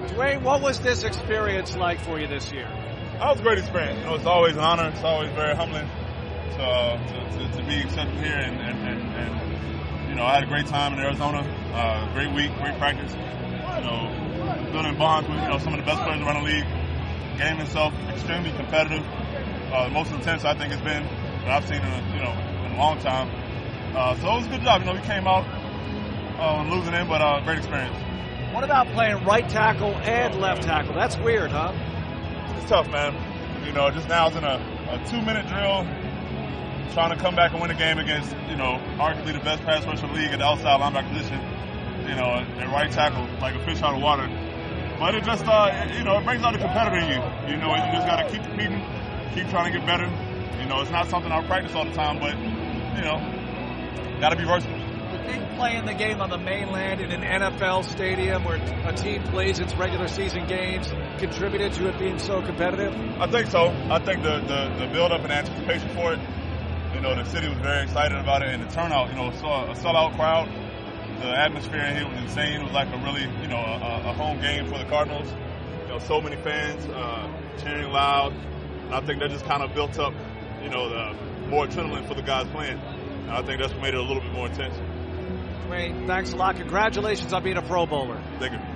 Dwayne, what was this experience like for you this year? That was a great experience. You know, it's always an honor. It's always very humbling to be accepted here. And you know, I had a great time in Arizona. Great week, great practice. You know, building bonds with some of the best players around the league. Game itself extremely competitive. The most intense I think it's been that I've seen in a long time. So it was a good job. You know, we came out losing in, but great experience. What about playing right tackle and left tackle? That's weird, huh? It's tough, man. You know, just now it's in a 2-minute drill, trying to come back and win a game against, arguably the best pass rusher in the league at the outside linebacker position. At right tackle, like a fish out of water. But it just, it brings out the competitor in you. You just got to keep competing, keep trying to get better. It's not something I practice all the time, but, got to be versatile. You think playing the game on the mainland in an NFL stadium where a team plays its regular season games contributed to it being so competitive? I think so. I think the build-up and anticipation for it, the city was very excited about it, and the turnout, saw a sellout crowd. The atmosphere in here was insane. It was like a really, a home game for the Cardinals. So many fans cheering loud. And I think that just kind of built up, the more adrenaline for the guys playing. And I think that's what made it a little bit more intense. Dwayne, thanks a lot. Congratulations on being a Pro Bowler. Thank you.